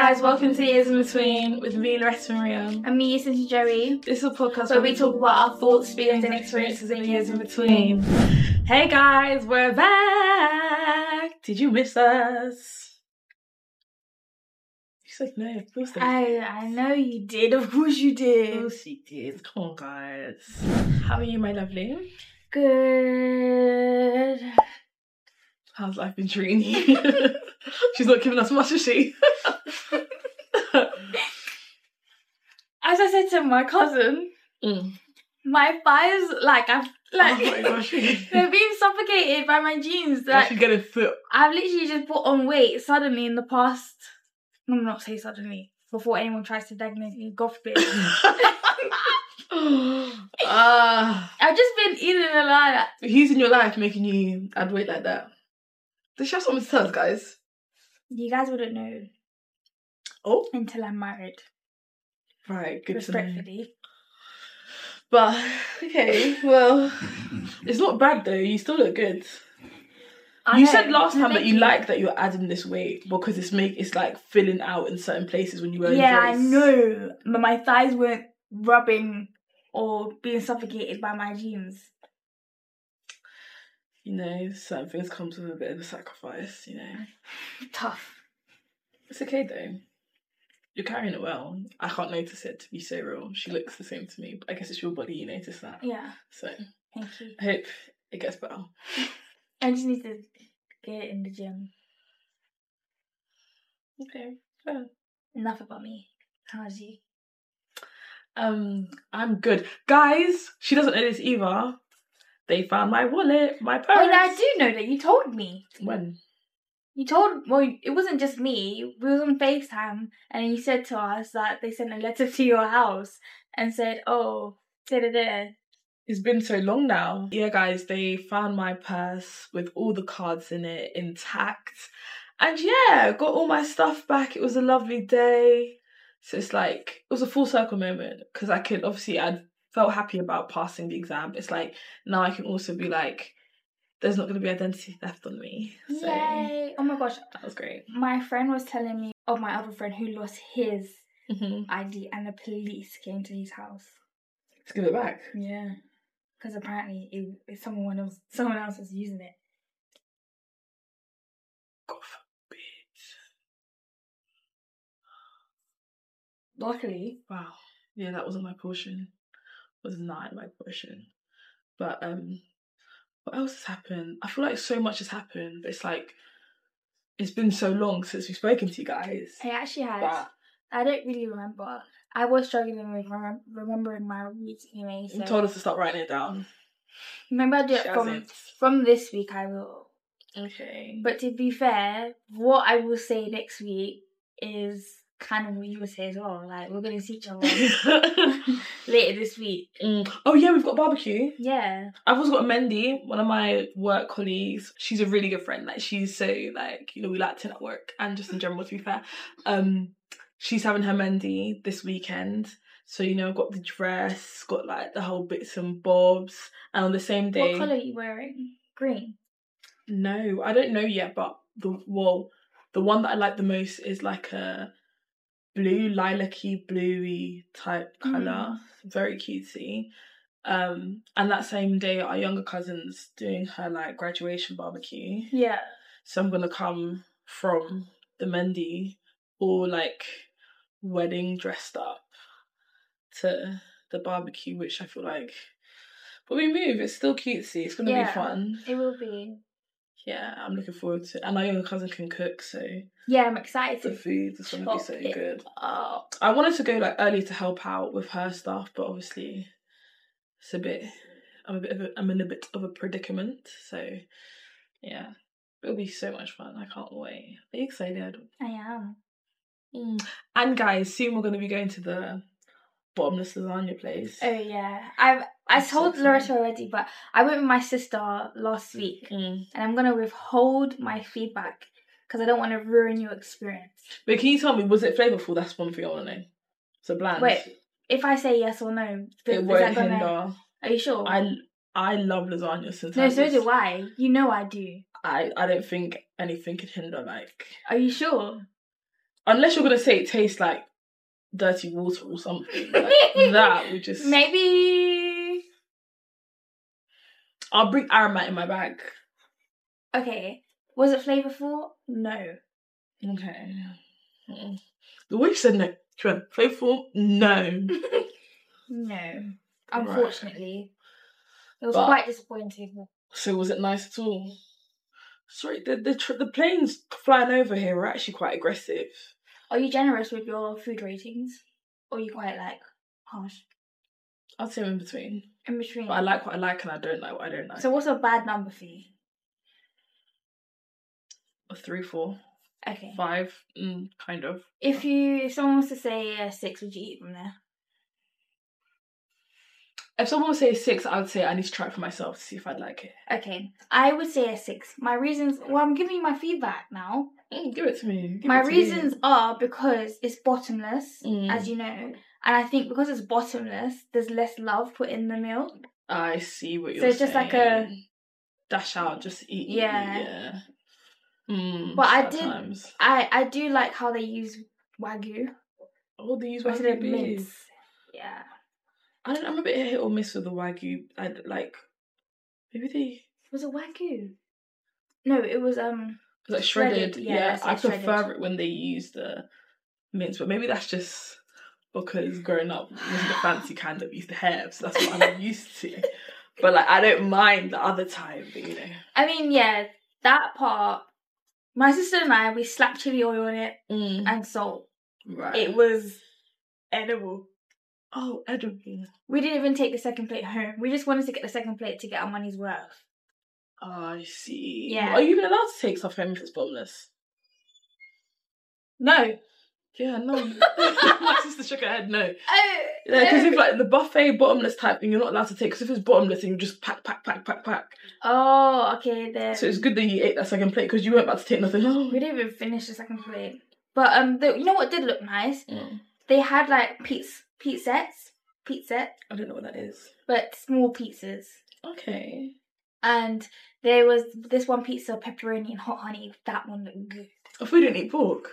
guys, welcome to Years in Between with me, Loretta Maria. And me, Sister Joey. This is a podcast where we talk about our thoughts, feelings and experiences in years in between. Hey guys, we're back. Did you miss us? She's like, no, of course I know you did. Of course you did. Of course she did. Come on, guys. How are you, my lovely? Good. How's life been treating you? She's not giving us much, is she? As I said to my cousin, my thighs, oh my gosh. they're being suffocated by my jeans. Like, she's getting fit. I've literally just put on weight suddenly in the past. I'm not say suddenly, before anyone tries to diagnose me, God forbid. I've just been eating a lot. Who's in your life making you add weight like that? Does she have something to tell us, guys? You guys wouldn't know. Oh? Until I'm married. Right, good to know. Respectfully. But, okay, well, it's not bad though. You still look good. You said last time that you like that you're adding this weight because it's like filling out in certain places when you wear Yeah, dress. I know. But my thighs weren't rubbing or being suffocated by my jeans. You know, certain things come with a bit of a sacrifice, you know. Tough. It's okay though. You're carrying it well. I can't notice it, to be so real. She looks the same to me, but I guess it's your body, you notice that. Yeah. So, thank you. I hope it gets better. I just need to get in the gym. Okay, fair. Enough about me. How's you? I'm good. Guys, she doesn't know this either. They found my wallet, my purse. Oh, no, I do know that. You told me. When? You told... Well, it wasn't just me. We was on FaceTime, and you said to us that they sent a letter to your house and said, oh, da-da-da. It's been so long now. Yeah, guys, they found my purse with all the cards in it intact. And yeah, got all my stuff back. It was a lovely day. So it's like, it was a full circle moment because I felt happy about passing the exam. It's like, now I can also be like, there's not going to be identity theft on me. So, yay! Oh my gosh. That was great. My friend was telling me of my other friend who lost his Mm-hmm. ID and the police came to his house. Let's give it back. Yeah. Because apparently someone else was using it. God forbid. Luckily. Wow. Yeah, that wasn't my portion. Was not my portion. But what else has happened? I feel like so much has happened, but it's like it's been so long since we've spoken to you guys. It actually has. But I don't really remember. I was struggling with remembering my roots anyway. So. you told us to start writing it down. Maybe I'll do it from this week. I will. Okay. But to be fair, what I will say next week is kind of what you would say as well. Like, we're going to see each other later this week. Oh yeah, we've got barbecue. Yeah. I've also got Mendy, one of my work colleagues. She's a really good friend. Like, she's so, like, you know, we like to network and just in general, to be fair. She's having her Mendy this weekend. So, you know, got the dress, got like the whole bits and bobs. And on the same day... What colour are you wearing? Green? No, I don't know yet, but the one that I like the most is like a blue, lilac-y, bluey type colour. Very cutesy. And that same day, our younger cousin's doing her like graduation barbecue. Yeah. So I'm gonna come from the Mendy all like wedding dressed up to the barbecue, which I feel like when we move, it's still cutesy. It's gonna be fun. It will be. Yeah, I'm looking forward to it. And my younger cousin can cook, so yeah, I'm excited. The food is gonna be so good. Oh. I wanted to go like early to help out with her stuff, but obviously it's I'm in a bit of a predicament. So yeah, it'll be so much fun. I can't wait. Are you excited? I am. And guys, soon we're gonna be going to the bottomless lasagna place. Oh yeah, I told Loretta already, but I went with my sister last week, and I'm gonna withhold my feedback because I don't want to ruin your experience. But can you tell me, was it flavourful? That's one thing I want to know. So bland. Wait, if I say yes or no, it won't hinder. Are you sure? I love lasagna since. No, so do I. You know I do. I don't think anything could hinder. Like. Are you sure? Unless you're gonna say it tastes like dirty water or something. Like, that would just... Maybe... I'll bring aromat in my bag. Okay. Was it flavourful? No. Okay. The way you said no. She went, flavourful? No. No. Unfortunately. Right. It was quite disappointing. So was it nice at all? Sorry, the planes flying over here are actually quite aggressive. Are you generous with your food ratings? Or are you quite, like, harsh? I'd say in between. In between? But I like what I like and I don't like what I don't like. So what's a bad number for you? A 3, 4. Okay. 5, kind of. If someone was to say a 6, would you eat from there? If someone would say a 6, I would say I need to try it for myself to see if I'd like it. Okay. I would say a 6. My reasons... Well, I'm giving you my feedback now. Give it to me. My reasons are because it's bottomless, as you know. And I think because it's bottomless, there's less love put in the meal. I see what you're saying. So it's just like a... Dash out, just eat. Yeah. But I do like how they use Wagyu. Oh, they use Wagyu beef. Yeah. I'm a bit hit or miss with the Wagyu. I like... Maybe they... Was it Wagyu? No, it was... It's like shredded. Yeah, I prefer shredded. it when they use the mince, but maybe that's just because growing up wasn't the fancy kind of used to have, so that's what I'm used to. But like, I don't mind the other time, but, you know. I mean, yeah, that part. My sister and I, we slapped chili oil on it and salt. Right. It was edible. Oh, edible. We didn't even take the second plate home. We just wanted to get the second plate to get our money's worth. Oh, I see. Yeah. Are you even allowed to take stuff home if it's bottomless? No. Yeah, no. My sister shook her head, no. Yeah, because if like the buffet bottomless type thing, you're not allowed to take, because if it's bottomless, then you just pack. Oh, okay then. So it's good that you ate that second plate, because you weren't about to take nothing home. We didn't even finish the second plate. But you know what did look nice? They had like pizzettes. I don't know what that is. But small pizzas. Okay. And there was this one pizza, pepperoni and hot honey. That one looked good. If we didn't eat pork.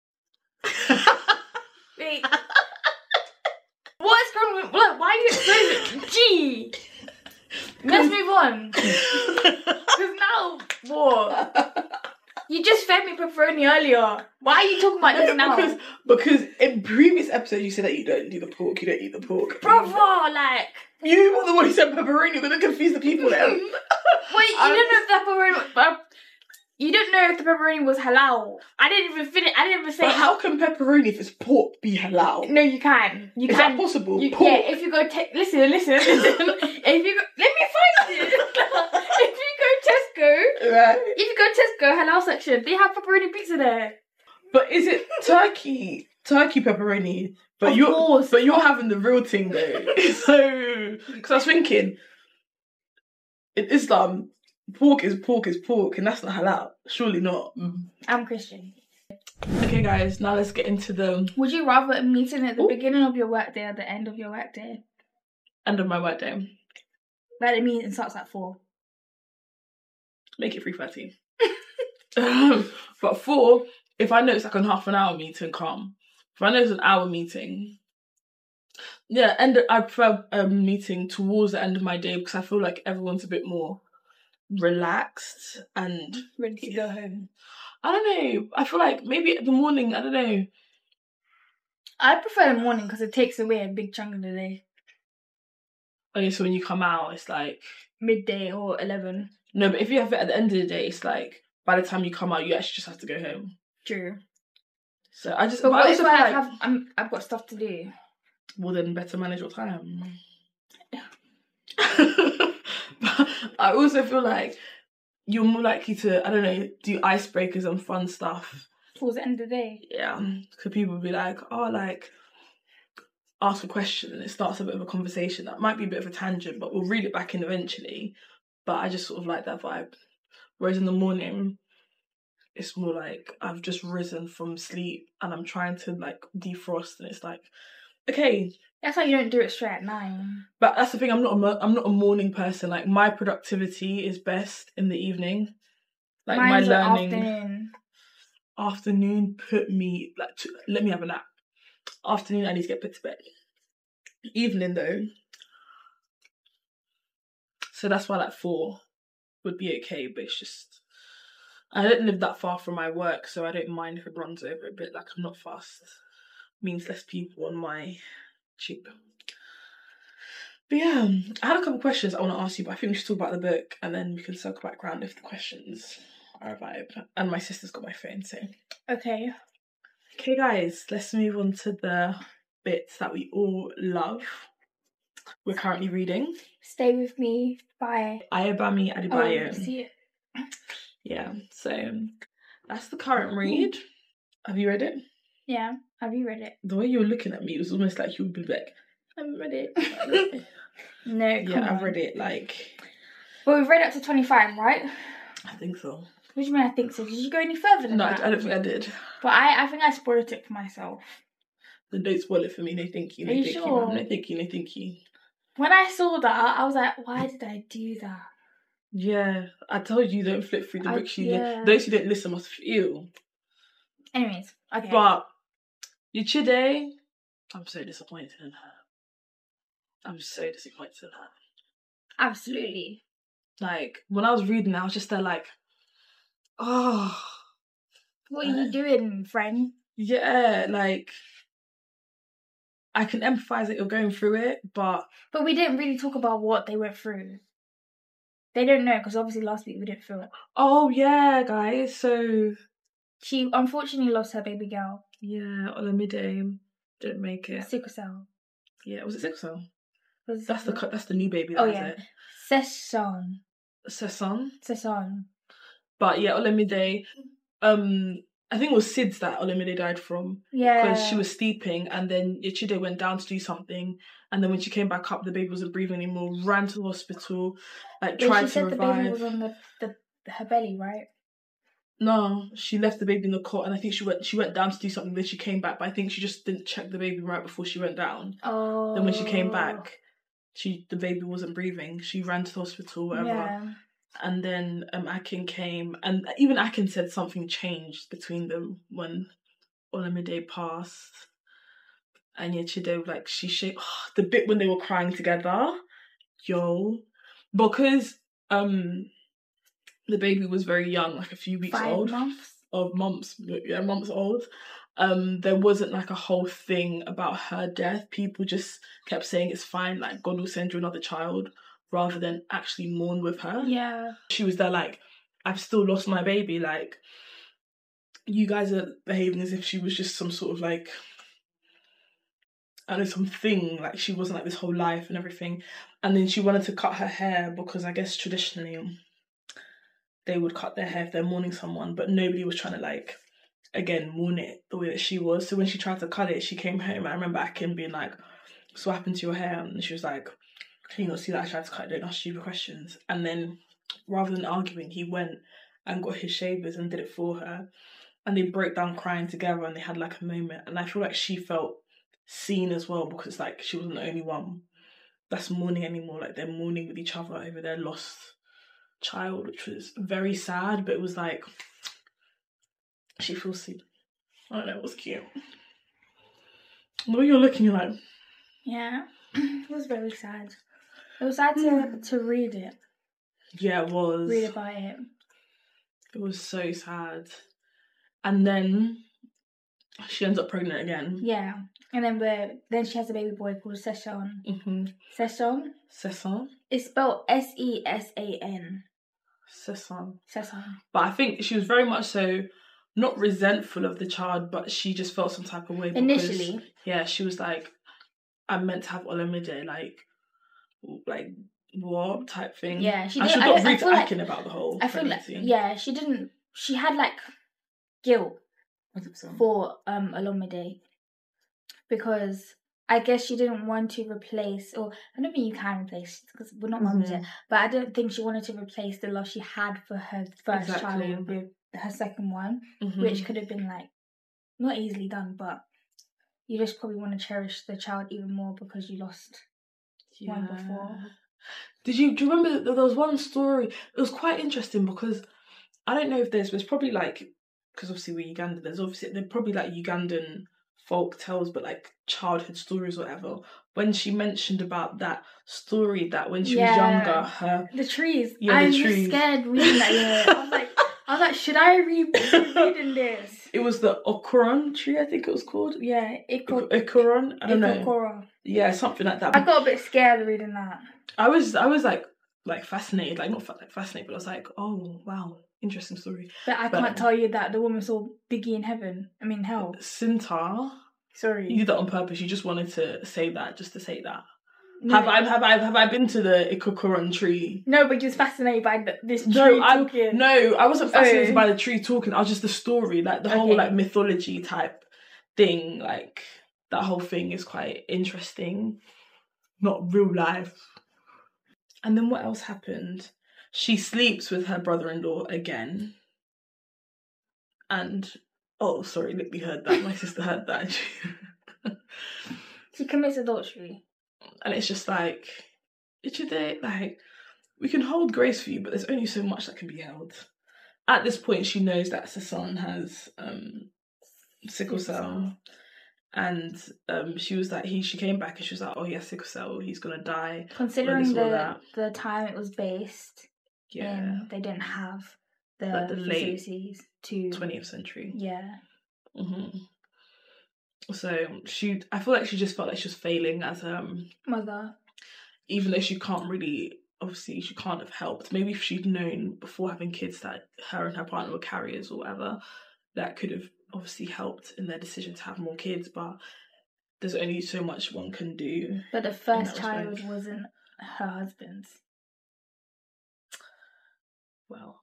Wait. What's wrong with... Look, why are you explaining? Gee. Let's move on. Because now... What? You just fed me pepperoni earlier. Why are you talking about this now? Because in previous episodes you said that you don't do the pork, you don't eat the pork. Bravo, like... You were the one who said pepperoni, you're going to confuse the people then. Wait, you don't know if the pepperoni... You don't know if the pepperoni was halal. I didn't even finish. I didn't even say... But how can pepperoni, if it's pork, be halal? No, you can. Is that possible? Yeah, if you go... Listen. If you go... Let me find it. If you go Tesco... Right. If you go Tesco, halal section, they have pepperoni pizza there. But is it turkey pepperoni? But of course. But you're having the real thing though. So... Because I was thinking... In Islam... Pork is pork, and that's not halal. Surely not. I'm Christian. Okay, guys, now let's get into the... Would you rather a meeting at the beginning of your workday or the end of your workday? End of my workday. Like the meeting starts at 4. Make it 3:30. But 4, if I know it's like a half an hour meeting, calm. If I know it's an hour meeting... Yeah, I prefer a meeting towards the end of my day because I feel like everyone's a bit more... relaxed and ready to go home. I don't know. I feel like maybe in the morning, I don't know. I prefer the morning because it takes away a big chunk of the day. Okay, so when you come out, it's like... midday or 11. No, but if you have it at the end of the day, it's like by the time you come out, you actually just have to go home. True. So I just... But what if I've got stuff to do? Well, then better manage your time. But I also feel like you're more likely to, I don't know, do icebreakers and fun stuff. Towards the end of the day. Yeah. Because people will be like, oh, like, ask a question and it starts a bit of a conversation. That might be a bit of a tangent, but we'll reel it back in eventually. But I just sort of like that vibe. Whereas in the morning, it's more like I've just risen from sleep and I'm trying to, like, defrost and it's like, okay... That's why you don't do it straight at 9. But that's the thing, I'm not a morning person. Like, my productivity is best in the evening. Like, Mine's my learning... afternoon. afternoon, put me, like, let me have a nap. Afternoon, I need to get put to bed. Evening, though. So that's why, like, 4 would be okay, but it's just, I don't live that far from my work, so I don't mind if it runs over a bit. Like, I'm not fast. Means less people on my tube. But yeah, I had a couple questions I want to ask you, but I think we should talk about the book and then we can circle back around if the questions are a vibe. And my sister's got my phone, so. Okay. Okay, guys, let's move on to the bits that we all love. We're currently reading Stay With Me by Ayobami Adebayo. Oh, see it. Yeah, so that's the current read. Have you read it? Yeah, have you read it? The way you were looking at me, it was almost like you would be like, I haven't read it. No, yeah, I've read it, like... Well, we've read up to 25, right? I think so. What do you mean I think so? Did you go any further than that? No, I don't think I did. But I think I spoiled it for myself. Then don't spoil it for me, no thank you, no thank you, man. No thank you, no thank you. When I saw that, I was like, why did I do that? Yeah, I told you don't flip through the books. Those who don't listen must feel. Anyways, okay. But Yuchide, I'm so disappointed in her. I'm so disappointed in her. Absolutely. Like, when I was reading, I was just there like, oh. What are you doing, friend? Yeah, like, I can empathise that you're going through it, but... But we didn't really talk about what they went through. They don't know, because obviously last week we didn't film it. Oh, yeah, guys, so... She unfortunately lost her baby girl. Yeah, Olamide didn't make it. Sickle cell. Yeah, was it sickle cell? That's the new baby that has it. Sesson. But yeah, Olamide, I think it was SIDS that Olamide died from. Yeah. Because she was steeping and then Ichide went down to do something and then when she came back up, the baby wasn't breathing anymore, ran to the hospital, like tried to revive. She said the baby was on her belly, right? No, she left the baby in the cot and I think she went down to do something, then she came back, but I think she just didn't check the baby right before she went down. Oh. Then when she came back, the baby wasn't breathing. She ran to the hospital, whatever. Yeah. And then Akin came, and even Akin said something changed between them when Olamide passed. And yeah, Chide, like, the bit when they were crying together, because the baby was very young, like a few weeks old. 5 months? Months old. There wasn't like a whole thing about her death. People just kept saying it's fine, like God will send you another child, rather than actually mourn with her. Yeah. She was there like, I've still lost my baby, like, you guys are behaving as if she was just some sort of like, I don't know, something, like she wasn't like this whole life and everything. And then she wanted to cut her hair because I guess traditionally they would cut their hair if they're mourning someone, but nobody was trying to like, again, mourn it the way that she was. So when she tried to cut it, she came home. I remember Akin being like, so what happened to your hair? And she was like, can you not see that I tried to cut it? Don't ask stupid questions. And then rather than arguing, he went and got his shavers and did it for her. And they broke down crying together and they had like a moment. And I feel like she felt seen as well because like she wasn't the only one that's mourning anymore. Like they're mourning with each other over their lost child, which was very sad, but it was like, she feels seen. I don't know, it was cute. The way you're looking, you're like... Yeah, it was very sad. It was sad to read it. Yeah, it was. Read about it. It was so sad. And then she ends up pregnant again. Yeah. And then she has a baby boy called Sesson. Mm-hmm. Sesson? It's spelled Sesan. Sesson. But I think she was very much so not resentful of the child, but she just felt some type of way. Because, initially. Yeah, she was like, I'm meant to have Olamide, like what type thing. Yeah, she did. I should not read about the whole pregnancy. Like, yeah, she didn't. She had like guilt 100%. For Olamide because I guess she didn't want to replace, or I don't think you can replace because we're not mums yet. But I don't think she wanted to replace the loss she had for her first child with her second one, which could have been like not easily done, but you just probably want to cherish the child even more because you lost one before. Do you remember that there was one story? It was quite interesting because I don't know if there's probably like because obviously we're Ugandan, they're probably like Ugandan folk tales, but like childhood stories or whatever. When she mentioned about that story that when she was younger, the trees. Yeah, the I'm trees. just scared reading that. Yeah, I was like, should I reading this? It was the Okuron tree, I think it was called. Yeah, Okuron. I don't know. Ikokora. Yeah, something like that. I got a bit scared reading that. I was like fascinated, like not fascinated, but I was like, oh wow, interesting story. But I can't tell you that the woman saw Biggie in heaven. I mean hell. Sintar. Sorry. You did that on purpose. You just wanted to say that, just to say that. No. Have I been to the Ikokoron tree? No, but you're fascinated by this tree talking. No, I wasn't fascinated by the tree talking. I was just the story, like the whole like mythology type thing. Like that whole thing is quite interesting. Not real life. And then what else happened? She sleeps with her brother-in-law again. And oh, sorry, Lily heard that. My sister heard that. She commits adultery. And it's just like, we can hold grace for you, but there's only so much that can be held. At this point, she knows that her son has sickle cell. And she was like, she came back and she was like, oh, he has sickle cell, he's going to die. Considering the time it was based, yeah, they didn't have the late facilities to 20th century. Yeah. Mm-hmm. So I feel like she just felt like she was failing as mother, even though she can't really, obviously she can't have helped. Maybe if she'd known before having kids that her and her partner were carriers or whatever, that could have obviously helped in their decision to have more kids. But there's only so much one can do. But the first child wasn't her husband's. Well,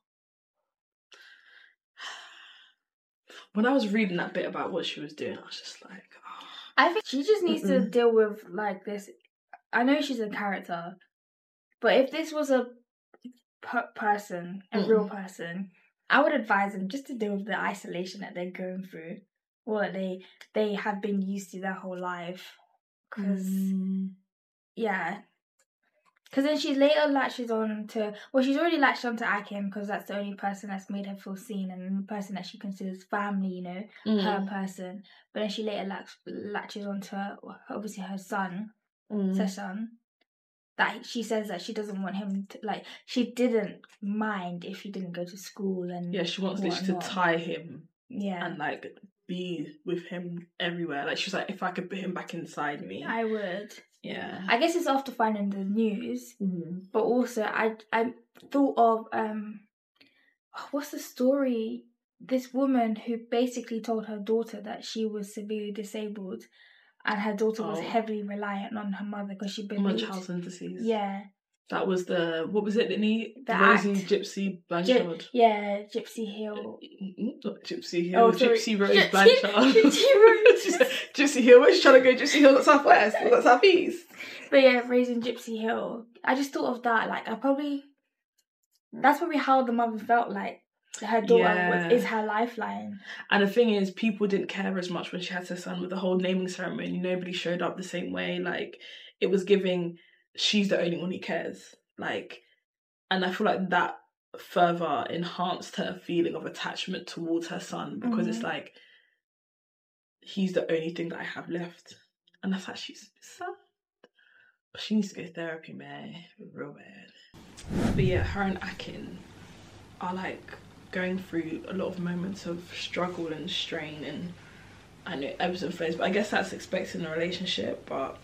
when I was reading that bit about what she was doing, I was just like, oh. I think she just needs to deal with like this. I know she's a character, but if this was a person, a real person, I would advise them just to deal with the isolation that they're going through, or that they have been used to their whole life. Because Because then she later latches on to... Well, she's already latched on to Akim because that's the only person that's made her feel seen and the person that she considers family, you know, her person. But then she later latches on to, obviously, her son, Seshan. That she says that she doesn't want him to... Like, she didn't mind if he didn't go to school and... Yeah, she wants literally to tie him. Yeah. And, like, be with him everywhere. Like, she was like, if I could put him back inside me... I would. Yeah. I guess it's after finding the news, but also I thought of what's the story? This woman who basically told her daughter that she was severely disabled, and her daughter was heavily reliant on her mother because she believed Munchausen disease. Yeah. That was what was it, Linny? Rosie Gypsy Blanchard. Gypsy Hill. Not Gypsy Hill. Gypsy Rose Blanchard. Gypsy Rose. Gypsy Hill. Where's she trying to go? Gypsy Hill, that's southwest. Or that's southeast. But yeah, raising Gypsy Hill. I just thought of that. Like, that's probably how the mother felt like. Her daughter is her lifeline. And the thing is, people didn't care as much when she had her son with the whole naming ceremony. Nobody showed up the same way. Like, it was giving... she's the only one who cares. Like, and I feel like that further enhanced her feeling of attachment towards her son because it's like, he's the only thing that I have left. And that's actually sad. But she needs to go to therapy, man. Real bad. But yeah, her and Akin are like going through a lot of moments of struggle and strain, and I know ebbs and flows, but I guess that's expected in a relationship, but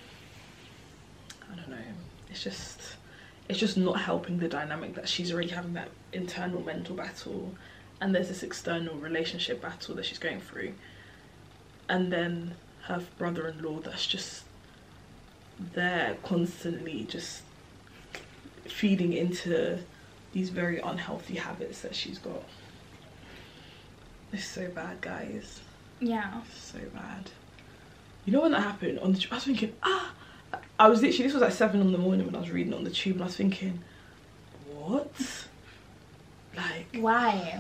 I don't know, it's just not helping the dynamic that she's already having, that internal mental battle, and there's this external relationship battle that she's going through, and then her brother-in-law that's just there constantly just feeding into these very unhealthy habits that she's got. It's so bad, guys. Yeah. It's so bad. You know when that happened on the I was thinking, I was literally, this was like 7 in the morning when I was reading it on the tube, and I was thinking, what? Like, why?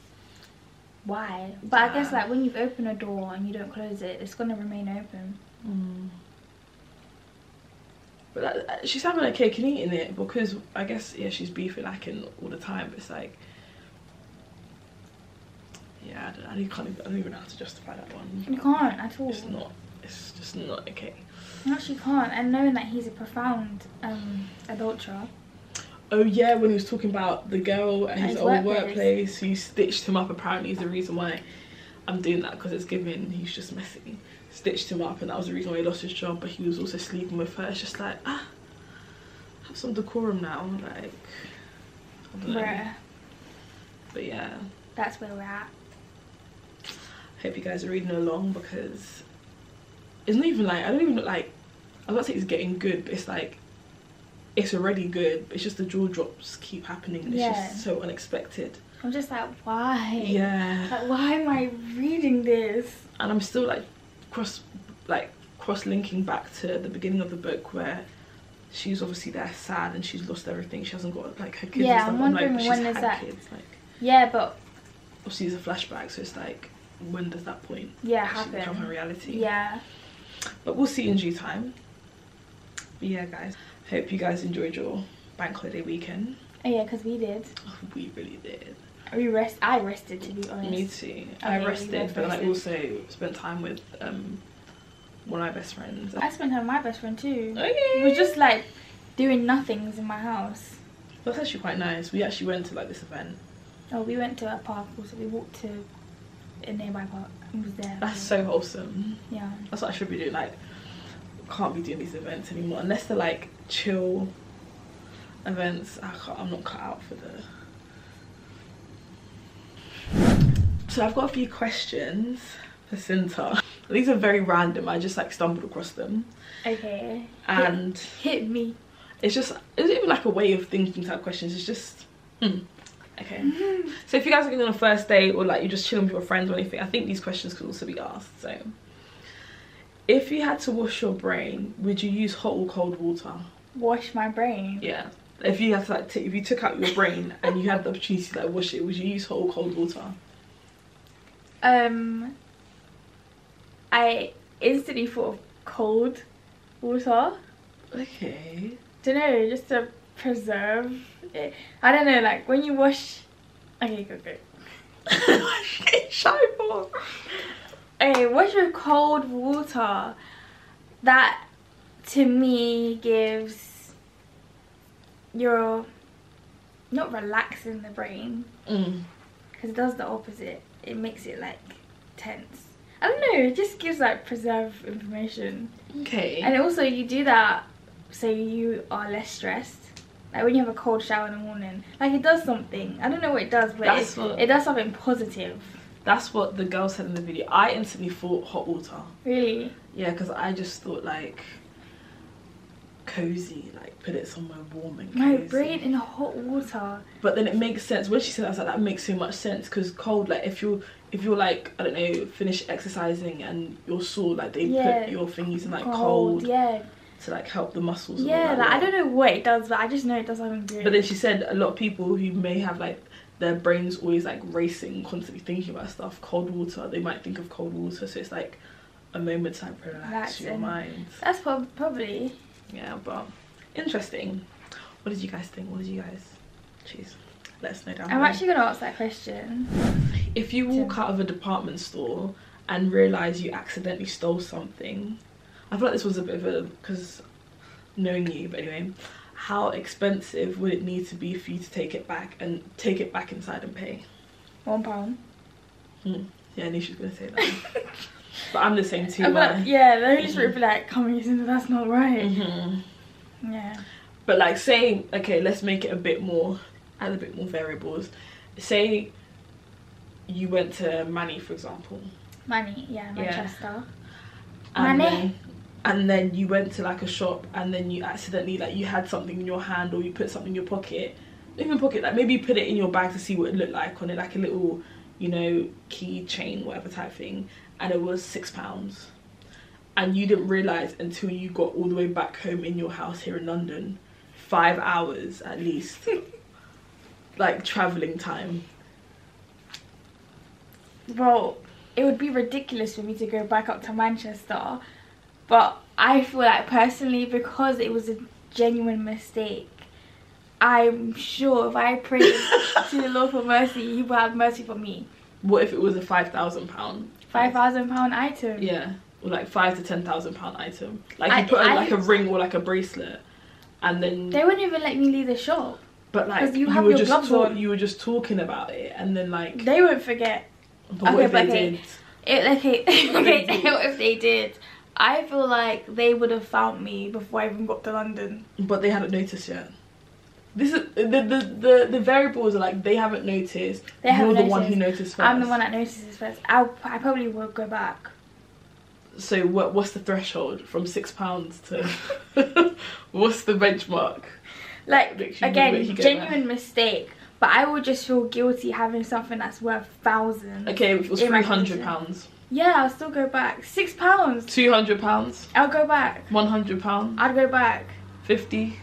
But I guess like when you've opened a door and you don't close it, it's gonna remain open. But she's having a cake and eating it because I guess she's beefing Akin all the time, but it's like, Yeah, I don't even know how to justify that one. You can't at all. It's just not okay. You actually can't. And knowing that he's a profound adulterer. Oh yeah, when he was talking about the girl at his old workplace who stitched him up, apparently is the reason why I'm doing that, because it's given he's just messy. Stitched him up, and that was the reason why he lost his job, but he was also sleeping with her. It's just like, have some decorum now, like, I don't know. But yeah, that's where we're at. Hope you guys are reading along, because it's not even like, I don't even look like, I was about to say it's getting good, but it's like, it's already good, but it's just the jaw drops keep happening, and it's just so unexpected. I'm just like, why? Yeah. Like, why am I reading this? And I'm still like cross-linking back to the beginning of the book where she's obviously there sad and she's lost everything. She hasn't got like her kids and stuff. I'm wondering when is that? Kids, like, yeah, but obviously it's a flashback, so it's like, when does that point happen? Become her reality? Yeah. But we'll see in due time. But yeah, guys, hope you guys enjoyed your bank holiday weekend. Oh yeah, because we did. We really did. I rested, to be honest. Me too. I rested, but I also spent time with one of my best friends. I spent time with my best friend too. Okay. We were just like doing nothings in my house. That's actually quite nice. We actually went to like this event. Oh, we went to a park also. We walked to a nearby park and was there. That's so wholesome. Yeah. That's what I should be doing. Like, can't be doing these events anymore unless they're like chill events. I'm not cut out for the. So I've got a few questions for Cinta. These are very random. I just like stumbled across them. Okay. And hit me. It's even like a way of thinking type questions. It's just okay. So if you guys are going on a first date, or like you're just chilling with your friends or anything, I think these questions could also be asked. So if you had to wash your brain, would you use hot or cold water? Wash my brain? Yeah. If you had to like if you took out your brain and you had the opportunity to like wash it, would you use hot or cold water? I instantly thought of cold water. Okay. Don't know, just to preserve it. I don't know, like when you wash. Okay, go. Shy for. Okay, wash with cold water. That to me gives you're not relaxing the brain, because it does the opposite. It makes it like tense. I don't know, it just gives like preserved information. Okay. And also you do that so you are less stressed. Like when you have a cold shower in the morning, like it does something. I don't know what it does, but it does something positive. That's what the girl said in the video. I instantly thought hot water. Really? Yeah, because I just thought like cozy, like put it somewhere warm and cozy. My brain in hot water. But then it makes sense when she said that. I was like, that makes so much sense, because cold, like if you're like, I don't know, finish exercising and you're sore, like they put your thingies in like cold to like help the muscles. Yeah, like I don't know what it does, but I just know it does something good. But then she said a lot of people who may have like their brains always like racing, constantly thinking about stuff, cold water, they might think of cold water, so it's like a moment to relax your mind. That's probably. Yeah, but interesting. What did you guys think? What did you guys choose? Let us know down below. I'm actually gonna ask that question. If you walk out of a department store and realise you accidentally stole something, I feel like this was a bit of a, because knowing you, but anyway, how expensive would it need to be for you to take it back inside and pay? £1. Yeah, I knew she was gonna say that. But I'm the same too. Like, yeah, the Holy Spirit would be like, come on, that's not right. Yeah. But like saying, okay, let's make it a bit more, add a bit more variables. Say you went to Manny, for example. Manny, yeah, Manchester. And then you went to like a shop, and then you accidentally, like, you had something in your hand, or you put something in your pocket. Not even pocket, like maybe you put it in your bag to see what it looked like on it, like a little, you know, key chain, whatever type thing, and it was £6. And you didn't realise until you got all the way back home in your house here in London, 5 hours at least, like travelling time. Well, it would be ridiculous for me to go back up to Manchester, but I feel like personally, because it was a genuine mistake, I'm sure if I pray to the Lord for mercy, he will have mercy for me. What if it was a £5,000? £5,000 item. Yeah, or like £5,000 to £10,000 item. Like I- you put I- like a ring or like a bracelet, and then. They wouldn't even let me leave the shop. But like 'Cause you you have were your just gloves on. you were just talking about it, and then like. They won't forget. But what if they did? What if they did? I feel like they would have found me before I even got to London. But they hadn't noticed yet. This is the variables are like they haven't noticed. They haven't You're the one noticed. who noticed first. I'm the one that notices first. I probably will go back. So what's the threshold from £6 to what's the benchmark? Like, Makes you again, get genuine mistake. But I would just feel guilty having something that's worth thousands. Okay, if it was in my £300, Yeah, I'll still go back. £6. £200, I'll go back. £100, I'd go back. 50.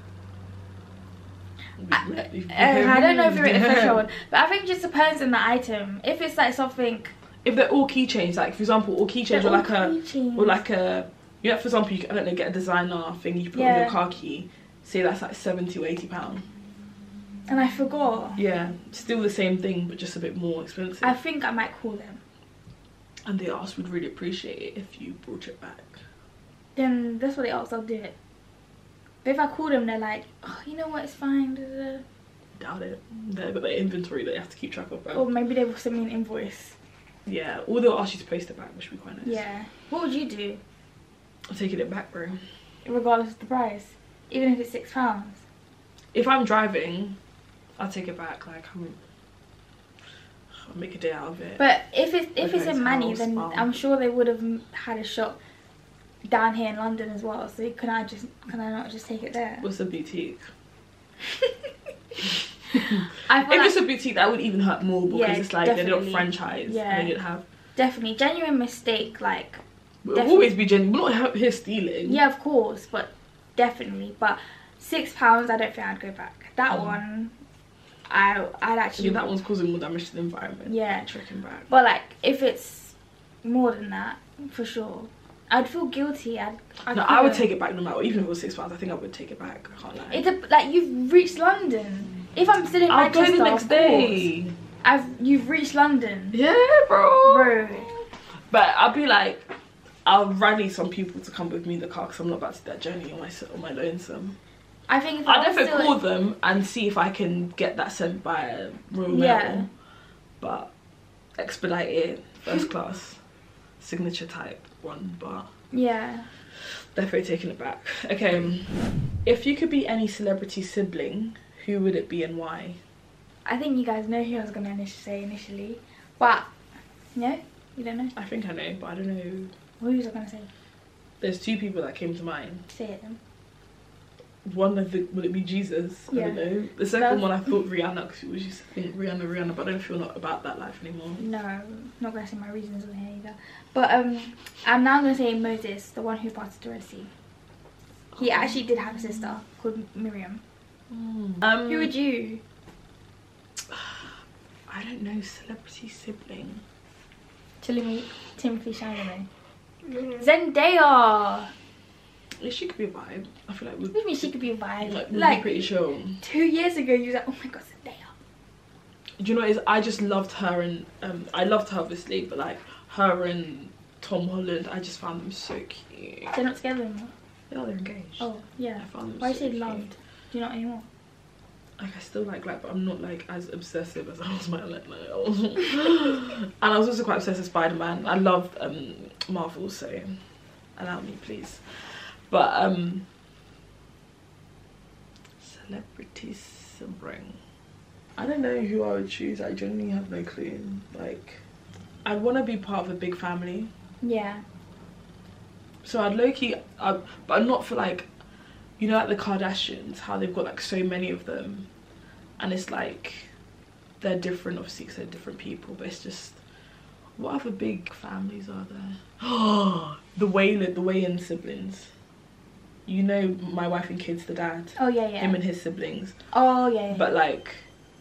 I don't know if you're at the threshold, but I think it just depends on the item. If it's like something, If they're all keychains, like for example, all keychains they're or all like keychains. or like a, you know, for example, you can, I don't know, get a designer thing you put on Yeah. your car key. Say that's like £70 or £80. and I forgot. Yeah, still the same thing, but just a bit more expensive. I think I might call them. And they asked, would really appreciate it if you brought it back. Then that's what they asked. I'll do it. But if I call them, they're like, oh, you know what? It's fine. Da, da, da. Doubt it. They've got their inventory that you have to keep track of. Bro. Or maybe they will send me an invoice. Yeah, or they'll ask you to post it back, which would be quite nice. Yeah. What would you do, I'm taking it back, bro. regardless of the price, even if it's £6? If I'm driving, I'll take it back. Like I'll make a day out of it. But if it's Okay, in Manny, house, then I'm sure they would have had a shop down here in London as well. So can I not just take it there? What's a boutique? I feel If like it's a boutique, that would even hurt more because Yeah, it's like they don't definitely. franchise. Yeah. And they didn't have. definitely genuine mistake. Like, We'll Definitely. always be genuine. We're not here stealing. yeah, of course, but definitely. But £6, I don't think I'd go back. That one, I'd actually. Yeah, that one's causing more damage to the environment. Yeah. Checking back. But like, if it's more than that, for sure, I'd feel guilty. No, I would take it back no matter what. Even if it was £6, I think I would take it back. I can't lie. It's like you've reached London. If I'm still in I'll Manchester, go the next of course. day. You've reached London, Yeah, bro. bro. But I'll be like, I'll rally some people to come with me in the car because I'm not about to do that journey on my lonesome. I think if I'll I was definitely still call them and see if I can get that sent by Royal Mail. Yeah. But expedite it, first class, signature type one, but yeah, definitely taking it back. Okay, if you could be any celebrity sibling, who would it be and why? I think you guys know who I was gonna say initially, but no, you don't know. I think I know, but I don't know. Who was I gonna say? There's two people that came to mind. Say it then. One, I think, would it be Jesus? I don't Yeah. know. The second one, I thought Rihanna, because we used to think Rihanna, but I don't feel not about that life anymore. No, not gonna say my reasons on here either. But I'm now gonna say Moses, the one who parted the Red Sea. He actually did have a sister called Miriam. Who would you? I don't know, celebrity sibling. Timothy Chalamet. Zendaya. Yeah, she could be a vibe. I feel like What do you mean she could be a vibe? we'd be Like pretty chill. 2 years ago, you was like, oh my god, Zendaya. Do you know what it is? I just loved her and I loved her obviously, but like her and Tom Holland, I just found them so cute. They're not together anymore. Yeah, they're engaged. Oh yeah. I found them Why so say cute. loved? Do you not anymore? Like I still like, but I'm not like as obsessive as I was my like nails. And I was also quite obsessed with Spider-Man. I loved Marvel, so allow me please. But celebrity sibling. I don't know who I would choose. I genuinely have no clue. Like, I'd want to be part of a big family. Yeah. So I'd low-key, but not for like, you know, like the Kardashians, how they've got like so many of them, and it's like they're different, obviously, because they're different people. But it's just, what other big families are there? Oh, the Wayans siblings. You know, my wife and kids, the dad. Oh yeah, yeah. Him and his siblings. Oh yeah, yeah. But like,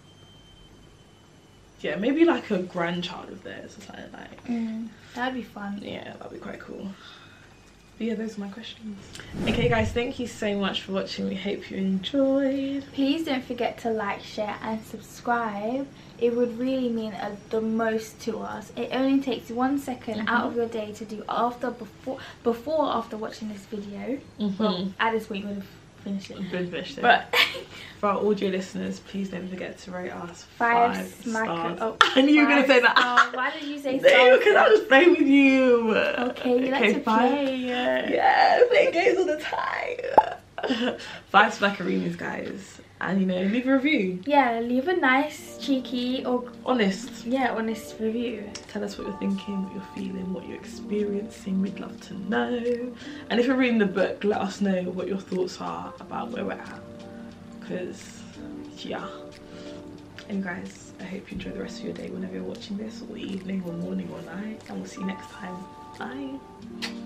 yeah, maybe like a grandchild of theirs or something like. That'd be fun. Yeah, that'd be quite cool. But yeah, those are my questions. Okay guys, thank you so much for watching. We hope you enjoyed. Please don't forget to like, share and subscribe. It would really mean the most to us. It only takes 1 second out of your day to do before or after watching this video. Well, at this point you would have finished it. But for our audio listeners, please don't forget to rate us 5 stars. Oh, I knew you were going to say that. Why did you say stars? No, because I was playing with you. Okay, you like to play. Yeah, playing games all the time. 5 Smackaroonies, guys. And you know, leave a review. Yeah, leave a nice, cheeky or honest review. Tell us what you're thinking, what you're feeling, what you're experiencing. We'd love to know. And if you're reading the book, let us know what your thoughts are about where we're at. Because yeah. And guys, I hope you enjoy the rest of your day whenever you're watching this, or evening or morning or night, and we'll see you next time. Bye.